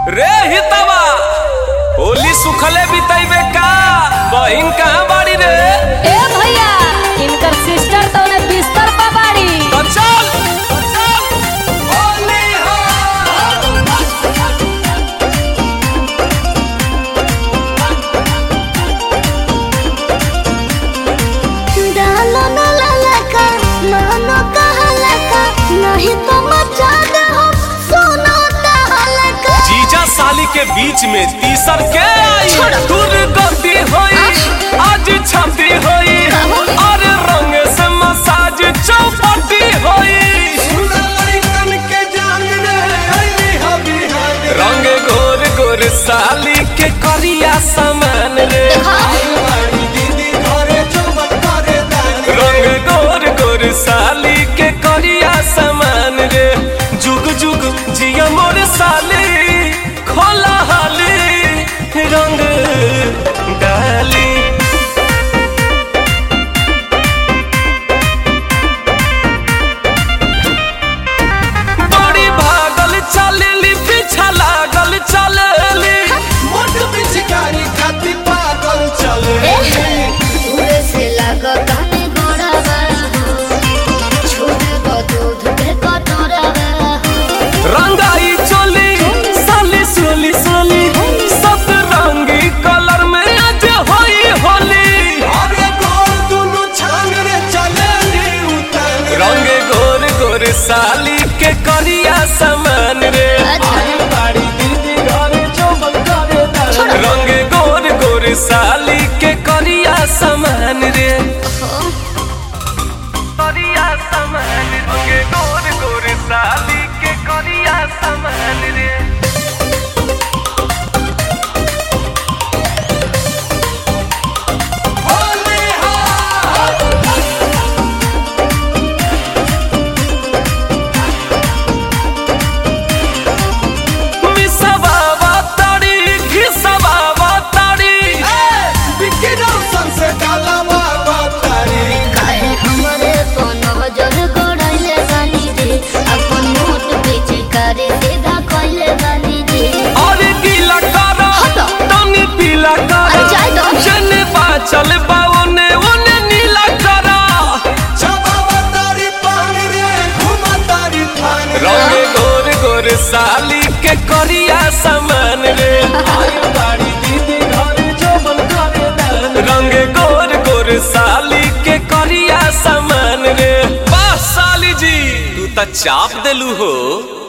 रे हितवा होली सुखले बिताइबे का बहिन कहां बाड़ी रे? ए भैया इनकर सिस्टर तो ने बिस्तर पर बाड़ी। तो चल होली हो। डालो न ललका नानो कहलका नहीं तो मचा दे हम सोना टहलका। जीजा साली के बीच में तीसर के आई दुर्गति होई आज छाती होई और रंग से मसाज चौपटी होई। रंग गोर गोर साली के करिया समान रे। रंग गोर गोर साली के करिया समान रे। जुग जुग जिया मोर साली खोला हाली रंग डाली। बड़ी भागल चलेली पीछा लागल चलेली मोट पिचकारी खाती पागल चलेली। दूर से लगा गाने गोड़ावा छोड़ को दूध के कटोरावा। रंगाई चोली साली सोली सोली सतरंगी कलर में आज होई होली। रंग गोर गोर साली के करिया समान रे। रंग गोर गोर साली के करिया समान रे। करिया समान रंग गोर गोर साली के करिया समान रे। चल बाओने ओने नीला करा रंग गोर गोर साली के करिया समान रे। रंग गोर गोर साली के करिया समान रे। वाह साली जी तू तो चाप देलू हो।